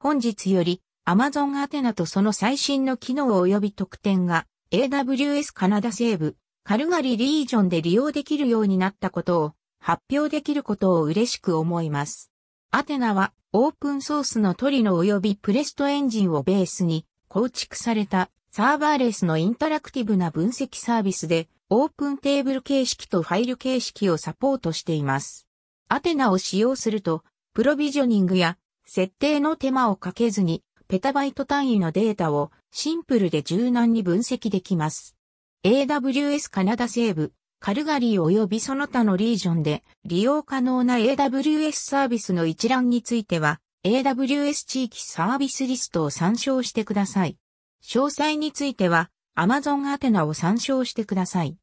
本日より Amazon アテナとその最新の機能及び特典が AWS カナダ西部カルガリーリージョンで利用できるようになったことを発表できることを嬉しく思います。アテナはオープンソースのトリノ及びプレストエンジンをベースに構築されたサーバーレスのインタラクティブな分析サービスでオープンテーブル形式とファイル形式をサポートしています。アテナを使用するとプロビジョニングや設定の手間をかけずにペタバイト単位のデータをシンプルで柔軟に分析できます。AWS カナダ西部、カルガリー及びその他のリージョンで利用可能な AWS サービスの一覧については AWS 地域サービスリストを参照してください。詳細については Amazon アテナを参照してください。